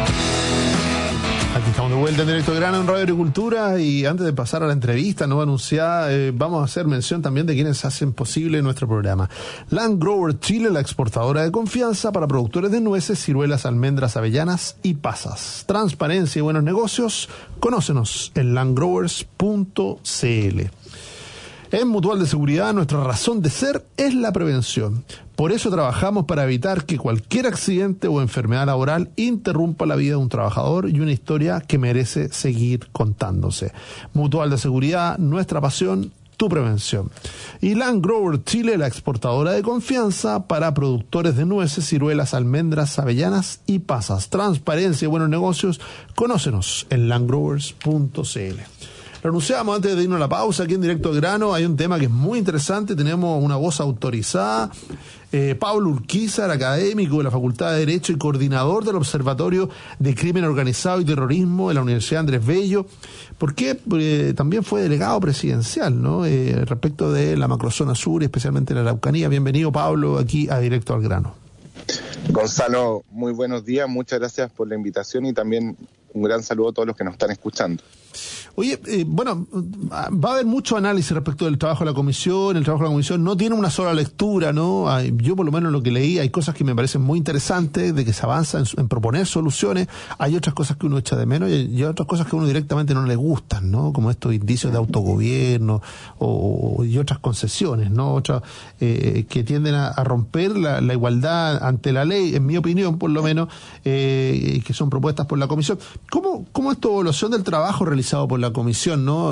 Aquí estamos de vuelta en Directo al Grano en Radio Agricultura, y antes de pasar a la entrevista no anunciada, vamos a hacer mención también de quienes hacen posible nuestro programa. Land Grower Chile, la exportadora de confianza para productores de nueces, ciruelas, almendras, avellanas y pasas. Transparencia y buenos negocios. Conócenos en landgrowers.cl. En Mutual de Seguridad, nuestra razón de ser es la prevención. Por eso trabajamos para evitar que cualquier accidente o enfermedad laboral interrumpa la vida de un trabajador y una historia que merece seguir contándose. Mutual de Seguridad, nuestra pasión, tu prevención. Y Land Grower Chile, la exportadora de confianza para productores de nueces, ciruelas, almendras, avellanas y pasas. Transparencia y buenos negocios. Conócenos en landgrowers.cl. Lo anunciamos antes de irnos a la pausa, aquí en Directo al Grano. Hay un tema que es muy interesante, tenemos una voz autorizada. Pablo Urquizar, académico de la Facultad de Derecho y coordinador del Observatorio de Crimen Organizado y Terrorismo de la Universidad Andrés Bello, porque también fue delegado presidencial, ¿no? Respecto de la macrozona sur, especialmente la Araucanía. Bienvenido, Pablo, aquí a Directo al Grano. Gonzalo, muy buenos días, muchas gracias por la invitación y también un gran saludo a todos los que nos están escuchando. Oye, bueno, va a haber mucho análisis respecto del trabajo de la comisión. El trabajo de la comisión no tiene una sola lectura, ¿no? Yo por lo menos lo que leí, hay cosas que me parecen muy interesantes, de que se avanza en proponer soluciones. Hay otras cosas que uno echa de menos y hay otras cosas que a uno directamente no le gustan, ¿no? Como estos indicios de autogobierno y otras concesiones, ¿no? Otras que tienden a romper la igualdad ante la ley, en mi opinión, por lo menos, que son propuestas por la comisión. ¿Cómo es tu evaluación del trabajo realizado por la comisión, ¿no?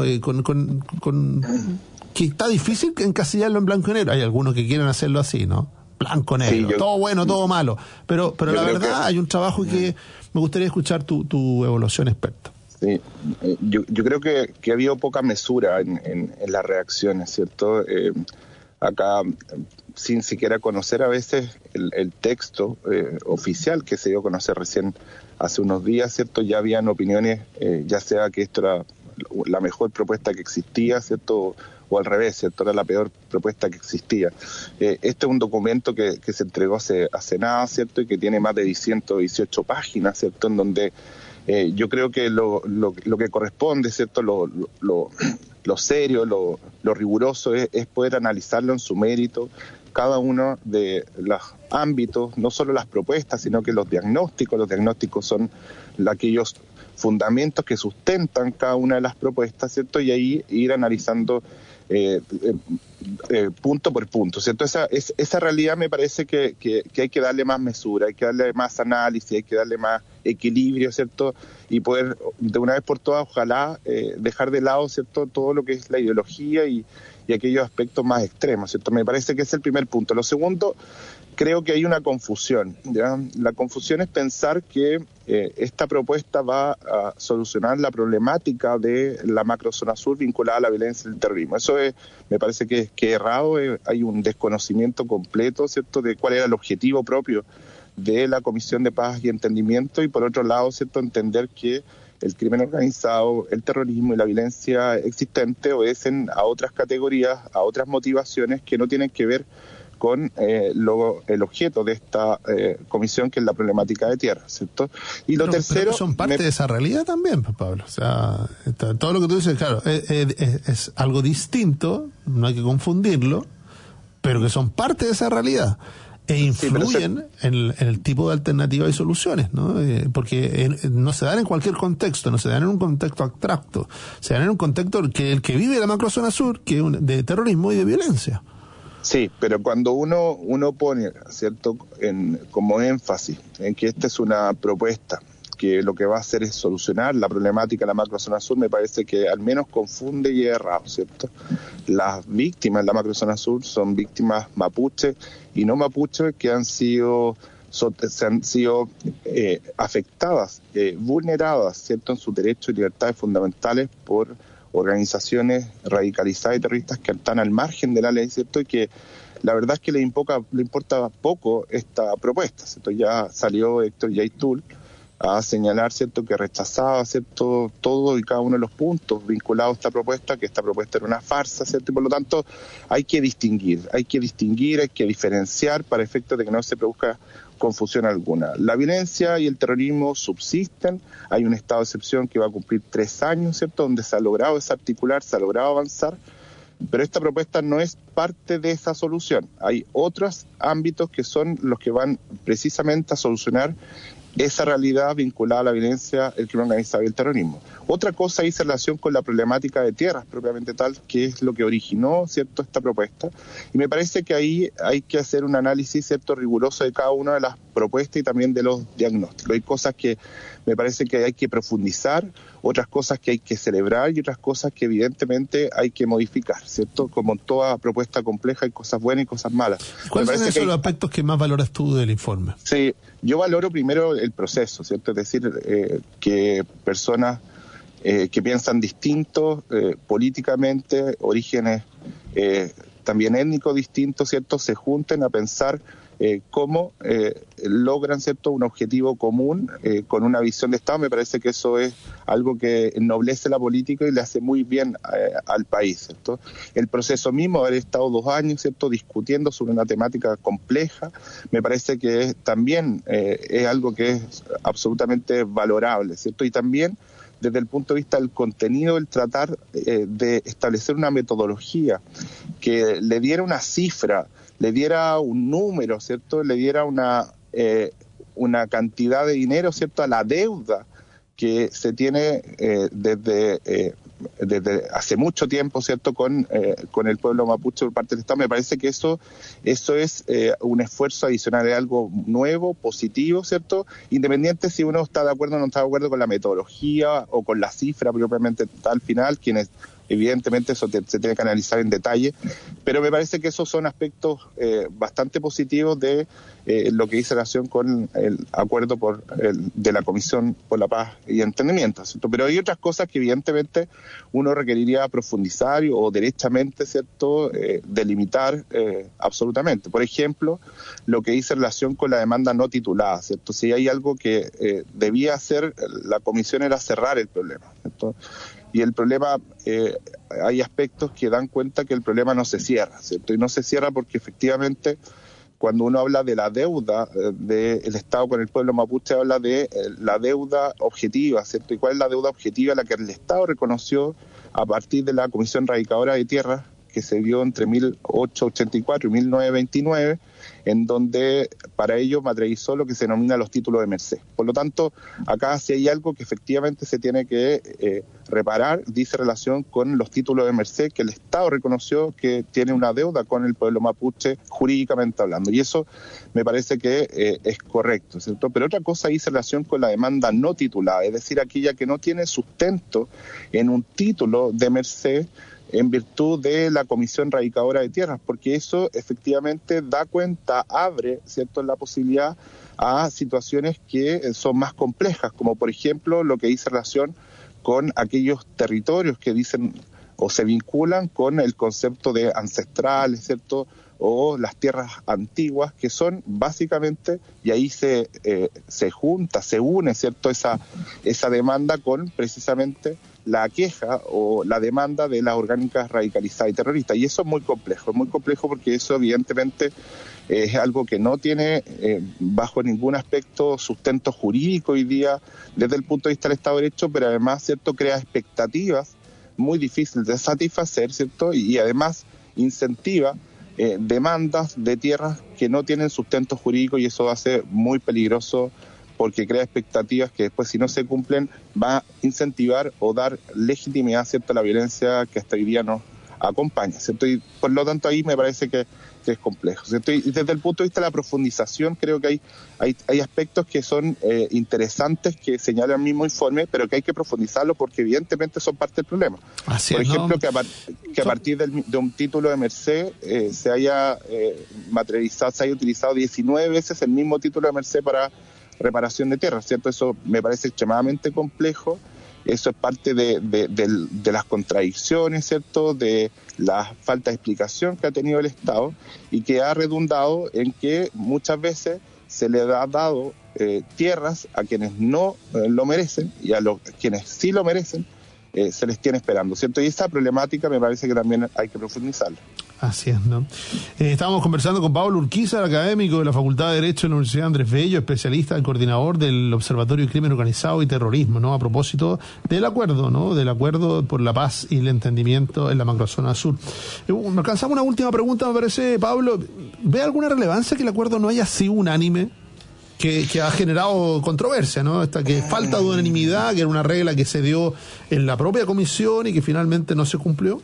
Que está difícil encasillarlo en blanco y negro. Hay algunos que quieren hacerlo así, ¿no? Blanco negro, sí, todo bueno, todo malo. Pero la verdad hay un trabajo que me gustaría escuchar tu evaluación experta. Sí, yo creo que ha habido poca mesura en las reacciones, ¿cierto? Acá, sin siquiera conocer a veces el texto oficial que se dio a conocer recién hace unos días, ¿cierto? Ya habían opiniones, ya sea que esto era la mejor propuesta que existía, ¿cierto? O al revés, ¿cierto? Era la peor propuesta que existía. Este es un documento que se entregó hace nada, ¿cierto? Y que tiene más de 118 páginas, ¿cierto? En donde yo creo que lo que corresponde, ¿cierto? Lo serio, lo riguroso es poder analizarlo en su mérito, cada uno de los ámbitos, no solo las propuestas, sino que los diagnósticos. Los diagnósticos son aquellos fundamentos que sustentan cada una de las propuestas, ¿cierto? Y ahí ir analizando punto por punto, ¿cierto? Esa realidad me parece que hay que darle más mesura, hay que darle más análisis, hay que darle más equilibrio, ¿cierto? Y poder, de una vez por todas, ojalá dejar de lado, ¿cierto?, todo lo que es la ideología y aquellos aspectos más extremos, ¿cierto? Me parece que es el primer punto. Lo segundo, creo que hay una confusión, ¿ya? La confusión es pensar que esta propuesta va a solucionar la problemática de la macrozona sur vinculada a la violencia y el terrorismo. Eso me parece que es errado, hay un desconocimiento completo, ¿cierto?, de cuál era el objetivo propio de la Comisión de Paz y Entendimiento, y por otro lado, ¿cierto?, entender que el crimen organizado, el terrorismo y la violencia existente obedecen a otras categorías, a otras motivaciones que no tienen que ver con el objeto de esta comisión, que es la problemática de tierra, ¿cierto? Y lo tercero... son parte de esa realidad también, Pablo. O sea, todo lo que tú dices, claro, es algo distinto, no hay que confundirlo, pero que son parte de esa realidad. E influyen en el tipo de alternativas y soluciones, ¿no? Porque no se dan en cualquier contexto, no se dan en un contexto abstracto, se dan en un contexto que el que vive la macrozona sur, que es de terrorismo y de violencia. Sí, pero cuando uno pone, ¿cierto?, como énfasis en que esta es una propuesta que lo que va a hacer es solucionar la problemática de la macrozona sur, me parece que al menos confunde y es errado, ¿cierto? Las víctimas de la macrozona sur son víctimas mapuches y no mapuches que se han sido afectadas, vulneradas, ¿cierto?, en sus derechos y libertades fundamentales por organizaciones radicalizadas y terroristas que están al margen de la ley, ¿cierto? Y que la verdad es que le importa poco esta propuesta, ¿cierto? Ya salió Héctor Yaitul a señalar, ¿cierto?, que rechazaba, ¿cierto?, todo y cada uno de los puntos vinculados a esta propuesta, que esta propuesta era una farsa, ¿cierto? Y por lo tanto hay que distinguir, hay que diferenciar para efectos de que no se produzca confusión alguna. La violencia y el terrorismo subsisten, hay un estado de excepción que va a cumplir 3 años, ¿cierto?, donde se ha logrado desarticular, se ha logrado avanzar, pero esta propuesta no es parte de esa solución. Hay otros ámbitos que son los que van precisamente a solucionar esa realidad vinculada a la violencia, el crimen organizado y el terrorismo. Otra cosa dice relación con la problemática de tierras propiamente tal, que es lo que originó, ¿cierto?, esta propuesta. Y me parece que ahí hay que hacer un análisis, ¿cierto?, riguroso de cada una de las propuestas y también de los diagnósticos. Hay cosas que me parece que hay que profundizar, otras cosas que hay que celebrar y otras cosas que evidentemente hay que modificar, ¿cierto? Como en toda propuesta compleja hay cosas buenas y cosas malas. ¿Cuáles son los aspectos que más valoras tú del informe? Sí, yo valoro primero el proceso, ¿cierto? Es decir, que personas que piensan distintos políticamente, orígenes también étnicos distintos, ¿cierto?, se junten a pensar cómo logran, ¿cierto?, un objetivo común con una visión de Estado. Me parece que eso es algo que ennoblece la política y le hace muy bien al país, ¿cierto? El proceso mismo, haber estado 2 años, ¿cierto?, discutiendo sobre una temática compleja, me parece que también es algo que es absolutamente valorable, ¿cierto? Y también desde el punto de vista del contenido, el tratar de establecer una metodología que le diera una cifra, le diera un número, ¿cierto?, le diera una cantidad de dinero, ¿cierto?, a la deuda que se tiene desde hace mucho tiempo, ¿cierto?, con el pueblo mapuche por parte del Estado. Me parece que eso es un esfuerzo adicional, es algo nuevo, positivo, ¿cierto?, independiente si uno está de acuerdo o no está de acuerdo con la metodología o con la cifra propiamente al final, quienes evidentemente eso se tiene que analizar en detalle, pero me parece que esos son aspectos bastante positivos de lo que dice relación con el acuerdo de la Comisión por la Paz y Entendimiento, ¿cierto? Pero hay otras cosas que evidentemente uno requeriría profundizar o derechamente, ¿cierto?, delimitar absolutamente. Por ejemplo, lo que dice relación con la demanda no titulada, ¿cierto? Si hay algo que debía hacer la Comisión era cerrar el problema, ¿cierto? Y el problema, hay aspectos que dan cuenta que el problema no se cierra, ¿cierto? Y no se cierra porque efectivamente cuando uno habla de la deuda del Estado con el pueblo mapuche, habla de la deuda objetiva, ¿cierto? ¿Y cuál es la deuda objetiva? La que el Estado reconoció a partir de la Comisión Radicadora de Tierras, que se dio entre 1884 y 1929, en donde para ello materializó lo que se denomina los títulos de merced. Por lo tanto, acá si hay algo que efectivamente se tiene que reparar, dice relación con los títulos de merced que el Estado reconoció que tiene una deuda con el pueblo mapuche jurídicamente hablando. Y eso me parece que es correcto, ¿cierto? Pero otra cosa dice relación con la demanda no titulada, es decir, aquella que no tiene sustento en un título de merced en virtud de la Comisión Radicadora de Tierras, porque eso efectivamente da cuenta, abre, ¿cierto?, la posibilidad a situaciones que son más complejas, como por ejemplo lo que dice relación con aquellos territorios que dicen o se vinculan con el concepto de ancestrales, ¿cierto?, o las tierras antiguas, que son básicamente, y ahí se junta, se une, ¿cierto?, esa demanda con precisamente la queja o la demanda de las orgánicas radicalizadas y terroristas. Y eso es muy complejo porque eso evidentemente es algo que no tiene bajo ningún aspecto sustento jurídico hoy día desde el punto de vista del Estado de Derecho, pero además, ¿cierto?, crea expectativas muy difíciles de satisfacer, ¿cierto?, y además incentiva demandas de tierras que no tienen sustento jurídico, y eso hace muy peligroso porque crea expectativas que después, si no se cumplen, va a incentivar o dar legitimidad, ¿cierto?, a la violencia que hasta hoy día nos acompaña, ¿cierto? Y por lo tanto ahí me parece que es complejo, ¿cierto? Y desde el punto de vista de la profundización creo que hay aspectos que son interesantes, que señala el mismo informe, pero que hay que profundizarlo porque evidentemente son parte del problema. Así por es, ejemplo, ¿no? que a partir de un título de merced se haya materializado, se haya utilizado 19 veces el mismo título de merced para reparación de tierras, ¿cierto? Eso me parece extremadamente complejo. Eso es parte de las contradicciones, ¿cierto?, de la falta de explicación que ha tenido el Estado y que ha redundado en que muchas veces se le ha dado tierras a quienes no lo merecen y a quienes sí lo merecen se les tiene esperando, ¿cierto? Y esa problemática me parece que también hay que profundizarla. Así es, ¿no? Estábamos conversando con Pablo Urquiza, académico de la Facultad de Derecho de la Universidad Andrés Bello, especialista y coordinador del Observatorio de Crimen Organizado y Terrorismo, ¿no? A propósito del acuerdo, ¿no? Del acuerdo por la paz y el entendimiento en la macrozona sur. Me alcanzamos una última pregunta, me parece, Pablo. ¿Ve alguna relevancia que el acuerdo no haya sido unánime? Que ha generado controversia, ¿no? Esta que falta de unanimidad, que era una regla que se dio en la propia comisión y que finalmente no se cumplió.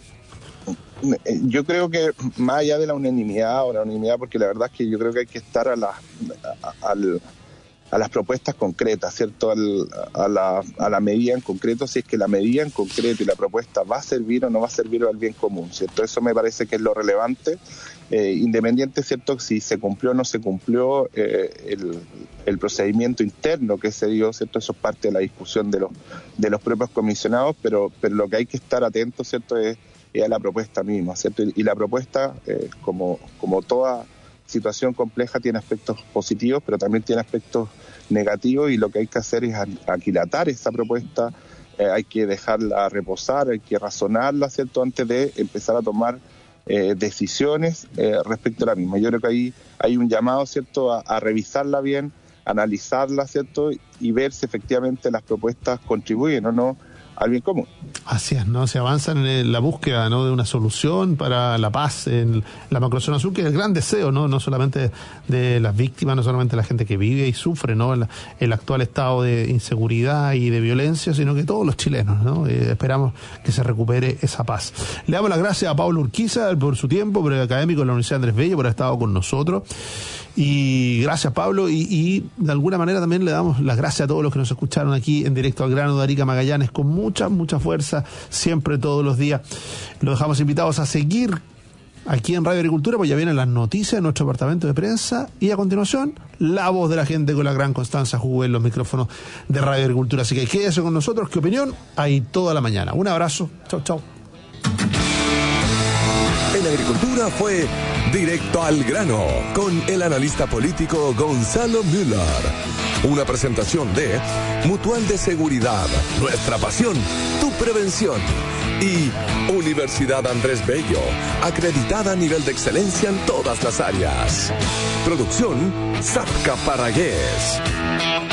Yo creo que más allá de la unanimidad, porque la verdad es que yo creo que hay que estar las propuestas concretas, ¿cierto? A la medida en concreto, si es que la medida en concreto y la propuesta va a servir o no va a servir al bien común, ¿cierto? Eso me parece que es lo relevante, independiente, ¿cierto?, si se cumplió o no se cumplió el procedimiento interno que se dio, ¿cierto? Eso es parte de la discusión de los propios comisionados, pero lo que hay que estar atento, ¿cierto?, es a la propuesta misma, ¿cierto? Y la propuesta, como toda situación compleja, tiene aspectos positivos, pero también tiene aspectos negativos, y lo que hay que hacer es aquilatar esa propuesta, hay que dejarla reposar, hay que razonarla, ¿cierto?, antes de empezar a tomar decisiones respecto a la misma. Yo creo que ahí hay un llamado, ¿cierto?, a revisarla bien, analizarla, ¿cierto?, y ver si efectivamente las propuestas contribuyen o no al bien común. Así es, ¿no? Se avanza en la búsqueda, ¿no?, de una solución para la paz en la macrozona sur, que es el gran deseo, no solamente de las víctimas, no solamente de la gente que vive y sufre, ¿no?, el actual estado de inseguridad y de violencia, sino que todos los chilenos, ¿no? Esperamos que se recupere esa paz. Le damos las gracias a Pablo Urquiza por su tiempo, por el académico de la Universidad Andrés Bello, por haber estado con nosotros. Y gracias, Pablo, y de alguna manera también le damos las gracias a todos los que nos escucharon aquí en Directo al Grano de Arica Magallanes, con mucha fuerza, siempre, todos los días. Los dejamos invitados a seguir aquí en Radio Agricultura, pues ya vienen las noticias de nuestro departamento de prensa, y a continuación, la voz de la gente con la gran Constanza Jugué en los micrófonos de Radio Agricultura. Así que quédese con nosotros, ¿qué opinión? Hay toda la mañana. Un abrazo, chau. En Agricultura fue Directo al Grano, con el analista político Gonzalo Müller. Una presentación de Mutual de Seguridad, nuestra pasión, tu prevención. Y Universidad Andrés Bello, acreditada a nivel de excelencia en todas las áreas. Producción Zapca Paragués.